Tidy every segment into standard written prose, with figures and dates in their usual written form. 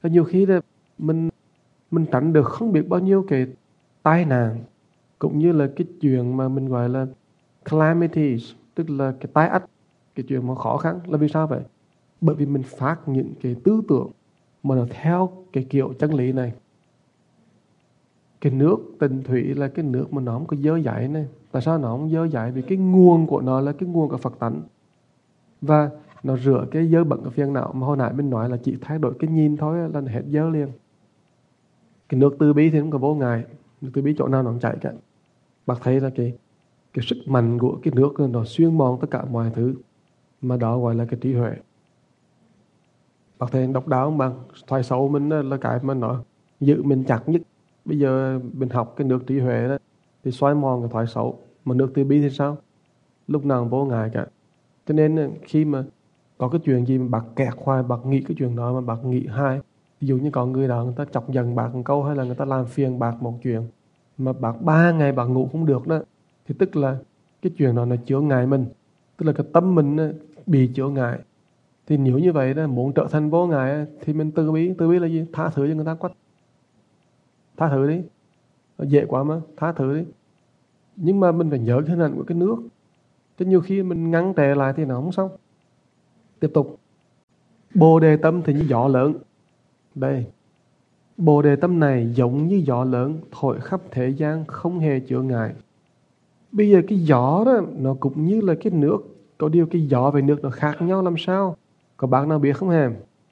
Và nhiều khi là mình tránh được không biết bao nhiêu cái tai nạn, cũng như là cái chuyện mà mình gọi là calamities, tức là cái tai ách, cái chuyện mà khó khăn. Là vì sao vậy? Bởi vì mình phát những cái tư tưởng mà nó theo cái kiểu chân lý này. Cái nước Tịnh Thủy là cái nước mà nó không có dơ dãi này. Tại sao nó không dơ dãi? Vì cái nguồn của nó là cái nguồn của Phật tánh, và nó rửa cái dơ bẩn của phiền não. Mà hồi nãy mình nói là chỉ thay đổi cái nhìn thôi là hết dơ liền. Cái nước Từ Bi thì không có vô ngại, nước Từ Bi chỗ nào nó cũng chảy cả. Bác thấy là cái sức mạnh của cái nước nó xuyên mòn tất cả mọi thứ, mà đó gọi là cái trí huệ. Bác thấy độc đáo không bạn? Thoại xấu mình là cái mà nó giữ mình chặt nhất. Bây giờ mình học cái nước trí huệ đó thì xoay mòn cái thoại xấu. Mà nước Từ Bi thì sao? Lúc nào cũng vô ngại cả. Cho nên khi mà có cái chuyện gì mà bác kẹt hoài, bác nghĩ cái chuyện đó mà bác nghĩ hai. Ví dụ như có người đó người ta chọc giận bác một câu, hay là người ta làm phiền bác một chuyện, mà bác 3 ngày bác ngủ không được đó, thì tức là cái chuyện đó nó chữa ngại mình. Tức là cái tâm mình bị chữa ngại. Thì nếu như vậy đó, muốn trở thành vô ngại thì mình từ bi. Từ bi là gì? Tha thứ cho người ta quát. Tha thứ đi. Dễ quá mà, tha thứ đi. Nhưng mà mình phải nhớ cái hình ảnh của cái nước. Chứ nhiều khi mình ngăn trệ lại thì nó không xong. Tiếp tục. Bồ đề tâm thì như gió lớn. Đây. Bồ đề tâm này giống như gió lớn thổi khắp thế gian, không hề chữa ngại. Bây giờ cái gió đó nó cũng như là cái nước. Có điều cái gió và nước nó khác nhau làm sao? Có bác nào biết không hề?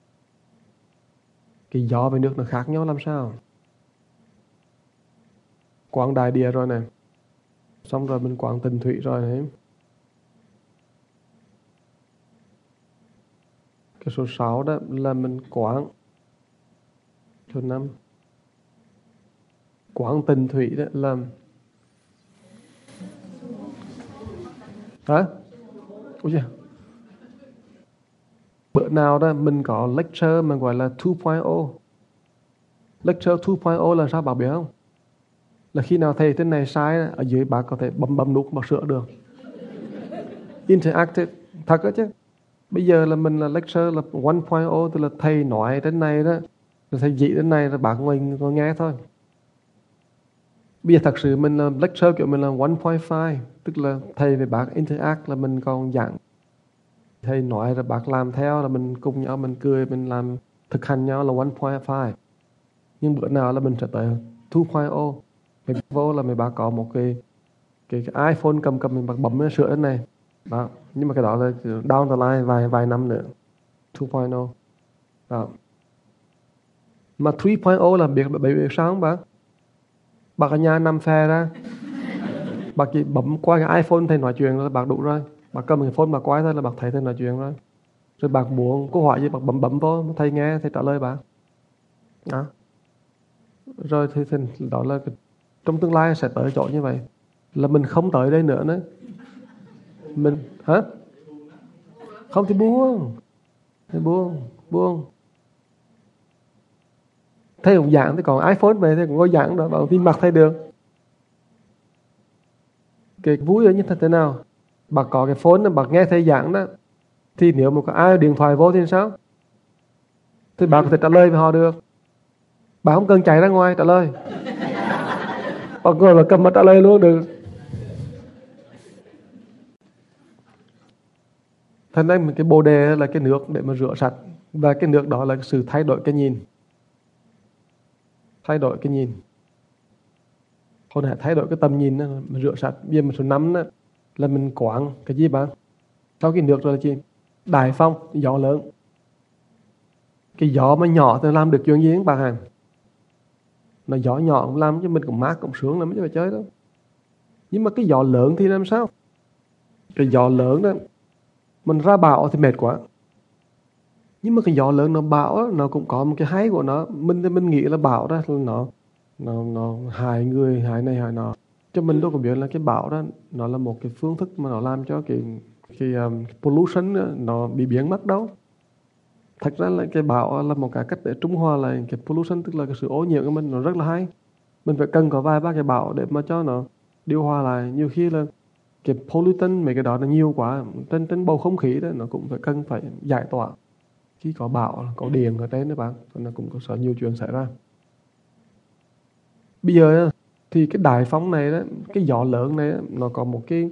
Cái gió và nước nó khác nhau làm sao? Quảng đại địa rồi này. Xong rồi mình quảng Tịnh Thủy rồi này. Cái số 6 đó là mình quảng. Số 5. Quảng Tịnh Thủy đó là... Hả? Ôi trời. Bữa nào đó mình có lecture mà gọi là 2.0. Lecture 2.0 là sao bác biết không? Là khi nào thầy tên này sai, ở dưới bác có thể bấm nút bác sửa được. Interactive. Thật đó chứ. Bây giờ là mình là lecture là 1.0, tức là thầy nói đến này đó, rồi thầy dạy đến này, rồi bác ngồi nghe thôi. Bây giờ thật sự mình là lecture kiểu mình là 1.5, tức là thầy với bác interact, là mình còn giảng. Thầy nói rồi bác làm theo, là mình cùng nhau, mình cười, mình làm thực hành nhau là 1.5. Nhưng bữa nào là mình sẽ tới 2.0. Mình vô là mình bác có một cái iPhone cầm mình bác bấm nó sửa đến này. Đó. Nhưng mà cái đó là down the line vài năm nữa. 2.0. Đó. Mà 3.0 là biết sao không bác? Bác ở nhà nằm phè ra, bác chỉ bấm qua cái iPhone thầy nói chuyện là bác đủ rồi. Bác cầm cái phone bác quay thôi là bác thấy thầy nói chuyện rồi. Rồi bác muốn câu hỏi gì bác bấm vô, thầy nghe, thầy trả lời bác. Đó. Rồi thì đó là trong tương lai sẽ tới chỗ như vậy. Là mình không tới đây nữa nữa. Mình, hả? Không thì buông. Thì buông. Thầy cũng giảng thì còn iPhone về thì cũng có giảng đó, bảo tin mặt thầy được. Cái vui ở như thế nào? Bác có cái phone đó, bác nghe thầy giảng đó, thì nếu mà có ai điện thoại vô thì sao? Thì bác có thể trả lời với họ được. Bác không cần chạy ra ngoài trả lời. Bác ngồi và cầm mà trả lời luôn được. Thành ra cái bồ đề là cái nước để mà rửa sạch. Và cái nước đó là sự thay đổi cái nhìn. Thay đổi cái nhìn. Hồi nãy thay đổi cái tầm nhìn đó, mà rửa sạch. Bây giờ mình số 5 đó, là mình quảng cái gì bạn? Sau cái nước rồi là gì? Đại phong, gió lớn. Cái gió mà nhỏ thì làm được chuyện gì các bạn hả? Nó gió nhỏ cũng làm chứ mình cũng mát cũng sướng lắm chứ phải chơi đó. Nhưng mà cái gió lớn thì làm sao? Cái gió lớn đó, mình ra bão thì mệt quá. Nhưng mà cái gió lớn nó bão đó, nó cũng có một cái hay của nó. Mình nghĩ là bão đó nó hại người, hại này hại nọ. Cho mình đâu có biết là cái bão đó nó là một cái phương thức mà nó làm cho cái pollution đó, nó bị biến mất đâu. Thật ra là cái bão là một cái cách để trung hòa lại cái pollution, tức là cái sự ô nhiễm của mình, nó rất là hay. Mình phải cần có vài ba cái bão để mà cho nó điều hòa lại. Nhiều khi là cái pollutant mấy cái đó nó nhiều quá trên bầu không khí đó, nó cũng phải cần phải giải tỏa. khi có bão, có điện ở trên đó bạn, nó cũng có sợ nhiều chuyện xảy ra. Bây giờ thì cái đại phóng này đó, cái gió lớn này đó, nó có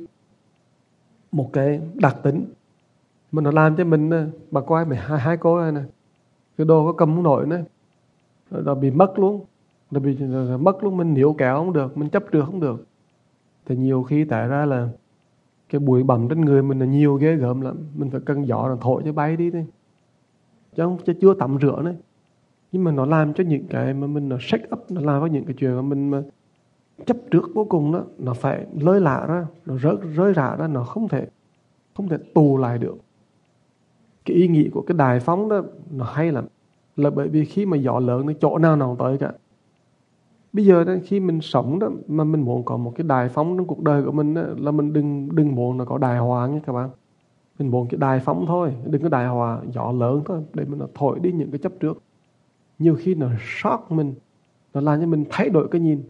một cái đặc tính mà nó làm cho mình, bà coi mày hai cô này nè, cái đồ có cầm không nổi nữa, nó bị mất luôn, nó bị mất luôn, mình níu kéo không được, mình chấp được không được. Thì nhiều khi tại ra là cái bụi bặm trên người mình là nhiều ghê gớm lắm, mình phải cần gió nó thổi cho bay đi thôi, chứ chưa tắm rửa nữa. Nhưng mà nó làm cho những cái mà mình nó shake up, nó làm cho những cái chuyện mà mình mà chấp trước vô cùng đó, nó phải lơi lạ ra, nó rơi rạ ra, nó không thể tù lại được. Cái ý nghĩ của cái đài phóng đó nó hay lắm, là bởi vì khi mà gió lớn nó chỗ nào nào tới cả. Bây giờ đó, khi mình sống đó mà mình muốn có một cái đài phóng trong cuộc đời của mình đó, là mình đừng muốn nó có đài hòa nha các bạn. Mình muốn cái đài phóng thôi, đừng có đài hòa, gió lớn thôi, để mà nó thổi đi những cái chấp trước. Nhiều khi nó shock mình, nó làm cho mình thay đổi cái nhìn.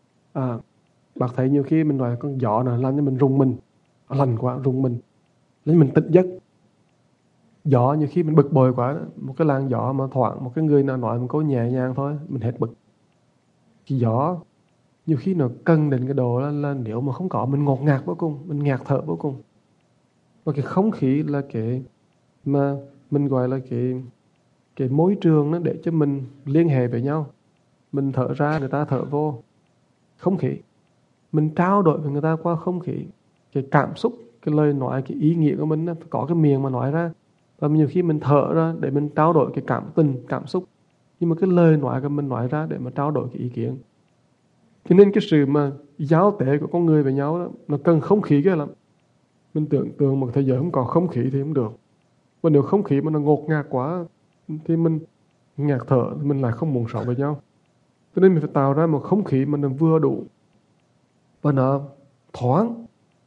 Bạn thấy nhiều khi mình nói con gió nó làm cho mình rùng mình, lành quá rùng mình, lấy mình tỉnh giấc. Gió nhiều khi mình bực bội quá, một cái làn gió mà thoảng một cái người nào nói một câu nhẹ nhàng thôi, mình hết bực. Cái gió nhiều khi nó cân đến cái độ là nếu mà không có mình ngột ngạt vô cùng, mình ngạt thở vô cùng. Và cái không khí là cái mà mình gọi là cái môi trường đó để cho mình liên hệ với nhau. Mình thở ra, người ta thở vô. Không khí, mình trao đổi với người ta qua không khí. Cái cảm xúc, cái lời nói, cái ý nghĩa của mình phải có cái miệng mà nói ra. Và nhiều khi mình thở ra để mình trao đổi cái cảm tình, cảm xúc. Nhưng mà cái lời nói của mình nói ra để mà trao đổi cái ý kiến. Cho nên cái sự mà giao tế của con người với nhau đó, nó cần không khí ghê lắm. Mình tưởng tượng một thế giới không có không khí thì không được. Và nếu không khí mà nó ngột ngạt quá thì mình ngạt thở, mình lại không muốn sống với nhau. Cho nên mình phải tạo ra một không khí mà nó vừa đủ. Và nó thoáng,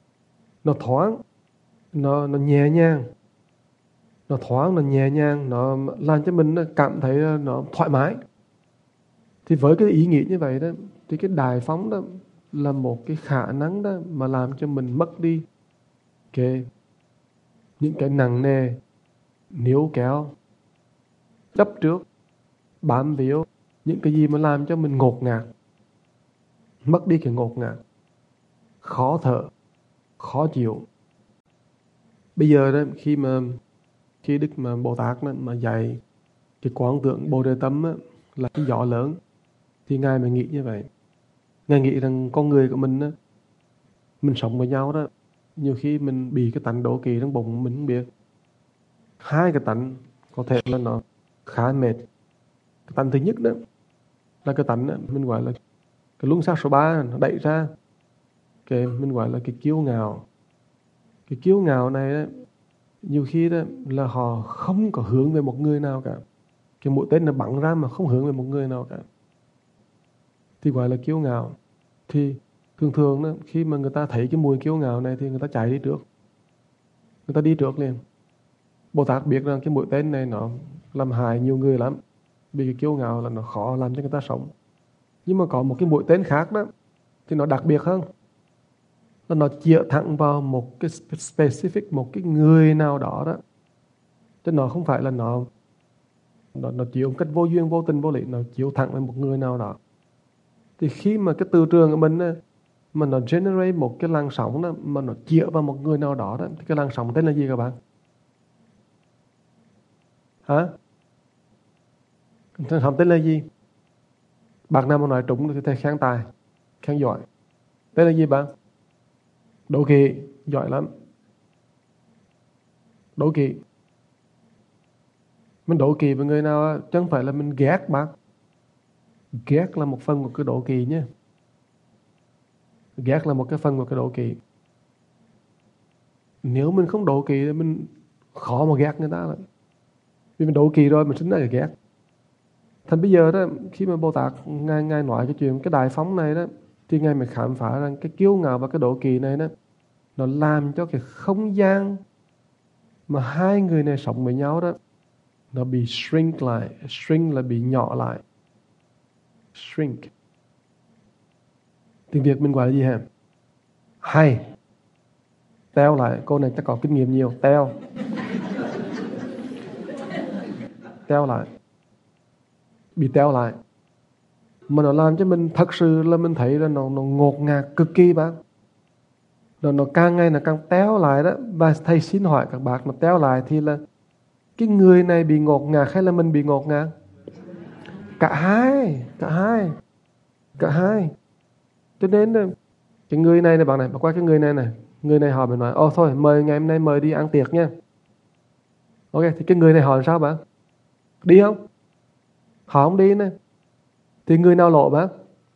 nó nhẹ nhàng. Nó thoáng, nó nhẹ nhàng, nó làm cho mình cảm thấy nó thoải mái. Thì với cái ý nghĩ như vậy đó, thì cái đài phóng đó là một cái khả năng đó mà làm cho mình mất đi những cái nặng nề, níu kéo, chấp trước, bám víu, những cái gì mà làm cho mình ngột ngạt. Mất đi cái ngột ngạt, khó thở, khó chịu. Bây giờ đó, khi Đức mà Bồ Tát đó, mà dạy cái quán tưởng Bồ Đề Tâm đó, là cái gió lớn, thì Ngài mới nghĩ như vậy. Ngài nghĩ rằng con người của mình đó, mình sống với nhau đó, nhiều khi mình bị cái tánh đố kỵ trong bụng mình không biết. Hai cái tánh có thể là nó khá mệt. Cái tánh thứ nhất đó là cái tánh đó, mình gọi là cái luân xa số 3 nó đẩy ra. Cái mình gọi là cái kiêu ngạo. Cái kiêu ngạo này đó, nhiều khi đó là họ không có hướng về một người nào cả. Cái mũi tên nó bắn ra mà không hướng về một người nào cả, thì gọi là kiêu ngạo. Thì thường thường đó, khi mà người ta thấy cái mùi kiêu ngạo này thì người ta chạy đi trước. Người ta đi trước liền. Bồ Tát biết rằng cái mũi tên này nó làm hại nhiều người lắm. Vì cái kiêu ngạo là nó khó làm cho người ta sống. Nhưng mà có một cái mũi tên khác đó, thì nó đặc biệt hơn. Là nó chĩa thẳng vào một cái specific, một cái người nào đó đó. Chứ nó không phải là nó chịu một cách vô duyên, vô tình, vô lý. Nó chịu thẳng vào một người nào đó. Thì khi mà cái từ trường của mình mà nó generate một cái làn sóng đó, mà nó chĩa vào một người nào đó, thì cái làn sóng tên là gì các bạn? Hả? Làn sóng tên là gì? Bạn nào mà nói trúng thì thầy khen tài, khen giỏi. Tên là gì bạn? Đố kỵ. Giỏi lắm. Đố kỵ. Mình đố kỵ với người nào chứ không phải là mình ghét bạn. Ghét là một phần của cái đố kỵ nhé. Ghét là một cái phần của cái đố kỵ. Nếu mình không đố kỵ thì mình khó mà ghét người ta lắm. Vì mình đố kỵ rồi mình sinh ra cái ghét. Thành bây giờ đó, khi mà Bồ Tát Ngài nói cái chuyện cái đại phóng này đó, thì Ngài mới khám phá rằng cái kiêu ngạo và cái đố kỵ này đó, nó làm cho cái không gian mà hai người này sống với nhau đó, nó bị shrink lại. Shrink là bị nhỏ lại. Shrink. Tiếng Việt mình gọi là gì hả? Hay. Teo lại. Cô này chắc có kinh nghiệm nhiều. Teo. teo lại, bị teo lại. Mà nó làm cho mình thật sự là mình thấy là nó ngột ngạt cực kỳ bạn. Nó càng ngày nó càng teo lại đó. Và thầy xin hỏi các bạn, nó teo lại thì là cái người này bị ngột ngạt hay là mình bị ngột ngạt? Cả hai. Cho nên cái người này bạn này, bạn qua cái người này. Người này họ mới nói, thôi mời ngày hôm nay mời đi ăn tiệc nha. Ok, thì cái người này hỏi sao bạn? Đi không? Họ không đi nè. Thì người nào lỗ bạn?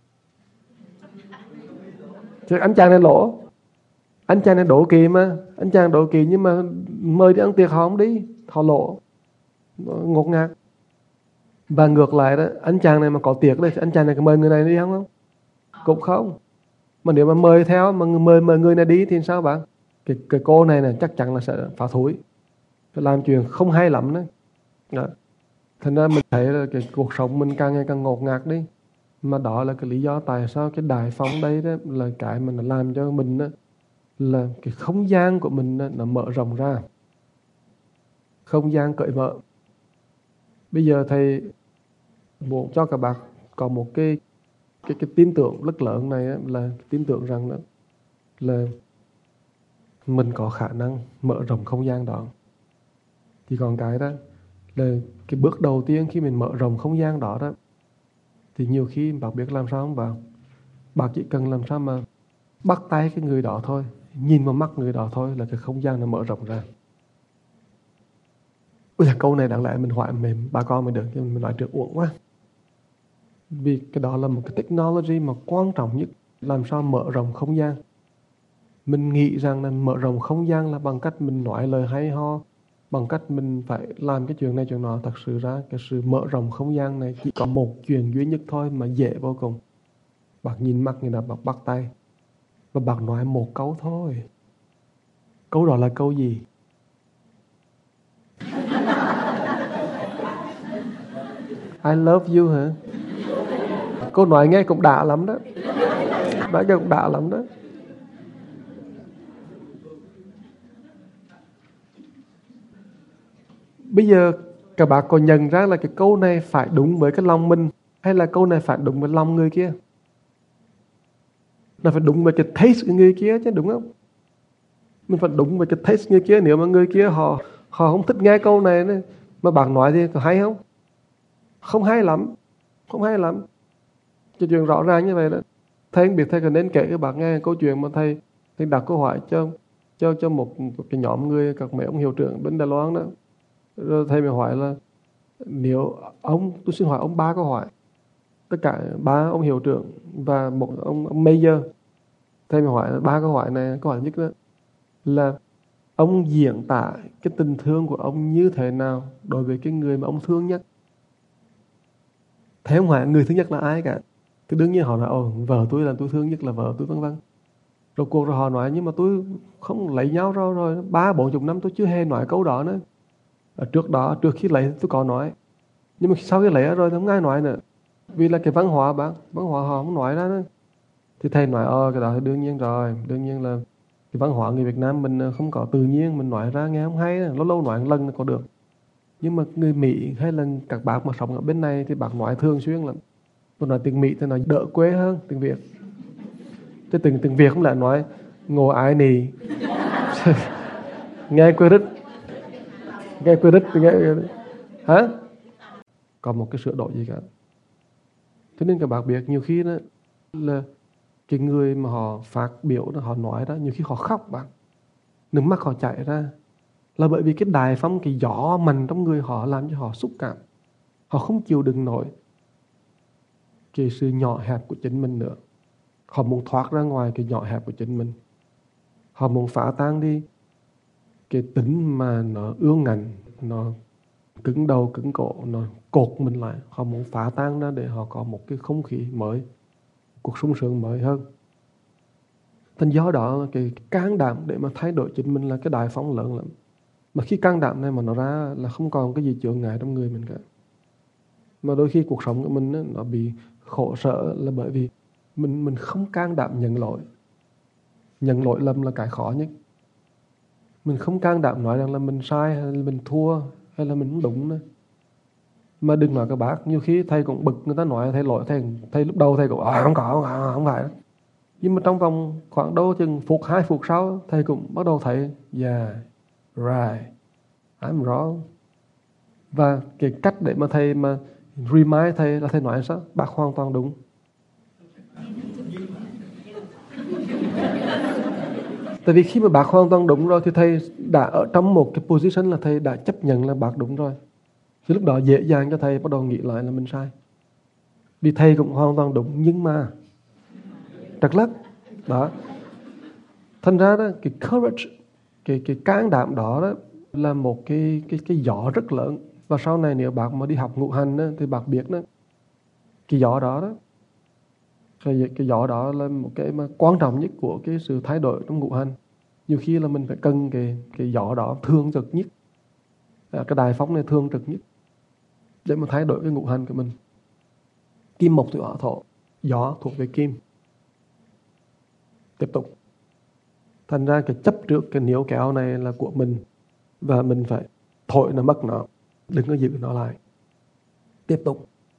Chứ anh chàng này lỗ. Anh chàng này đổ kỳ mà. Anh chàng đổ kỳ nhưng mà mời đi ăn tiệc họ không đi. Họ lỗ. Ngột ngạt. Và ngược lại đó, anh chàng này mà có tiệc đây, anh chàng này có mời người này đi không? Cũng không. Mà nếu mà mời theo, mà mời người này đi thì sao bạn? Cái cô này chắc chắn là sẽ phá thúi. Phải làm chuyện không hay lắm đấy. Đó. Thành ra mình thấy là cái cuộc sống mình càng ngày càng ngột ngạt đi. Mà đó là cái lý do tại sao cái đại phóng đây đó là cái mà nó làm cho mình đó, là cái không gian của mình đó, nó mở rộng ra. Không gian cởi mở. Bây giờ thầy muốn cho các bạn có một cái tin tưởng rất lớn này đó, là tin tưởng rằng đó, là mình có khả năng mở rộng không gian đó. Thì còn cái đó là cái bước đầu tiên khi mình mở rộng không gian đó đó, thì nhiều khi bạn biết làm sao không bạn? Bạn chỉ cần làm sao mà bắt tay cái người đó thôi, nhìn vào mắt người đó thôi là cái không gian nó mở rộng ra. Ôi là câu này đáng lẽ mình hỏi mềm bà con mình được, nhưng mình nói trước uổng quá. Vì cái đó là một cái technology mà quan trọng nhất, làm sao mở rộng không gian. Mình nghĩ rằng là mở rộng không gian là bằng cách mình nói lời hay ho, bằng cách mình phải làm cái chuyện này chuyện nọ. Thật sự ra cái sự mở rộng không gian này chỉ có một chuyện duy nhất thôi mà dễ vô cùng. Bạn nhìn mắt người nào, bạn bắt tay và bạn nói một câu thôi. Câu đó là câu gì? I love you hả? Câu nói nghe cũng đã lắm đó. Nói nghe cũng đã lắm đó. Bây giờ các bạn có nhận ra là cái câu này phải đúng với cái lòng mình, hay là câu này phải đúng với lòng người kia? Nó phải đúng với cái taste của người kia chứ, đúng không? Mình phải đúng với cái taste người kia. Nếu mà người kia họ không thích nghe câu này mà bạn nói thì có hay không? Không hay lắm. Cái chuyện rõ ràng như vậy đó. Thầy không biết thầy có nên kể các bạn nghe câu chuyện mà thầy đặt câu hỏi cho một cái nhóm người, các mấy ông hiệu trưởng bên Đài Loan đó. Rồi thầy mới hỏi là, nếu tôi xin hỏi ông 3 câu hỏi, tất cả 3 ông hiệu trưởng và một ông major. Thầy mới hỏi là 3 câu hỏi này. Câu hỏi nhất đó là ông diễn tả cái tình thương của ông như thế nào đối với cái người mà ông thương nhất. Thầy không hỏi người thứ nhất là ai cả. Thì đương nhiên họ nói vợ tôi là tôi thương nhất là vợ tôi, vân vân. Rồi cuộc rồi họ nói, nhưng mà tôi không lấy nhau rồi 30-40 năm tôi chưa hề nói câu đó nữa. Trước khi lấy tôi có nói, nhưng mà sau khi lấy rồi không ai nói nữa. Vì là cái văn hóa họ không nói ra nữa. Thì thầy nói cái đó thì đương nhiên rồi. Đương nhiên là cái văn hóa người Việt Nam mình không có tự nhiên, mình nói ra nghe không hay. Lâu lâu nói một lần là có được. Nhưng mà người Mỹ hay là các bạn mà sống ở bên này thì bạn nói thường xuyên lắm. Tôi nói tiếng Mỹ thì nói đỡ quê hơn tiếng Việt. Chứ tiếng Việt không lại nói ngồi ai nì. Nghe quê rít thì nghe hả? Có một cái sửa đổi gì cả. Cho nên các bạn biết nhiều khi đó là cái người mà họ phát biểu đó, họ nói đó, nhiều khi họ khóc bạn. Nước mắt họ chảy ra. Là bởi vì cái đài phong, cái gió mạnh trong người họ làm cho họ xúc cảm. Họ không chịu đựng nổi cái sự nhỏ hẹp của chính mình nữa. Họ muốn thoát ra ngoài cái nhỏ hẹp của chính mình. Họ muốn phá tan đi cái tính mà nó ương ngạnh, nó cứng đầu cứng cổ, nó cột mình lại. Họ muốn phá tan ra để họ có một cái không khí mới, cuộc sung sướng mới hơn. Thành do đó cái can đảm để mà thay đổi chính mình là cái đại phóng lớn lắm. Mà khi can đảm này mà nó ra là không còn cái gì chướng ngại trong người mình cả. Mà đôi khi cuộc sống của mình nó bị khổ sở là bởi vì mình không can đảm nhận lỗi. Nhận lỗi lầm là cái khó nhất. Mình không can đảm nói rằng là mình sai hay là mình thua hay là mình không đúng nữa. Mà đừng nói các bác, nhiều khi thầy cũng bực người ta nói thầy lỗi, thầy lúc đầu thầy cũng không phải. Nhưng mà trong vòng khoảng đâu chừng phút 2 phút sau, thầy cũng bắt đầu thấy yeah, right, I'm wrong. Và cái cách để mà thầy mà remind thầy là thầy nói sao? Bác hoàn toàn đúng. Tại vì khi mà bác hoàn toàn đúng rồi thì thầy đã ở trong một cái position là thầy đã chấp nhận là bác đúng rồi. Thì lúc đó dễ dàng cho thầy bắt đầu nghĩ lại là mình sai. Vì thầy cũng hoàn toàn đúng nhưng mà trật lất. Đó. Thành ra đó, cái courage, cái can đảm đó là một cái gió rất lớn. Và sau này nếu bác mà đi học ngũ hành đó, thì bác biết đó, cái gió đó cái gió đó là một cái mà quan trọng nhất của cái sự thay đổi trong ngũ hành. Nhiều khi là mình phải cần cái gió đó thương trực nhất, cái đài phóng này thương trực nhất để mà thay đổi cái ngũ hành của mình. Kim mộc thủy hỏa thổ, gió thuộc về kim. Tiếp tục. Thành ra cái chấp trước cái níu kéo này là của mình, và mình phải thổi nó mất nó, đừng có giữ nó lại. Tiếp tục.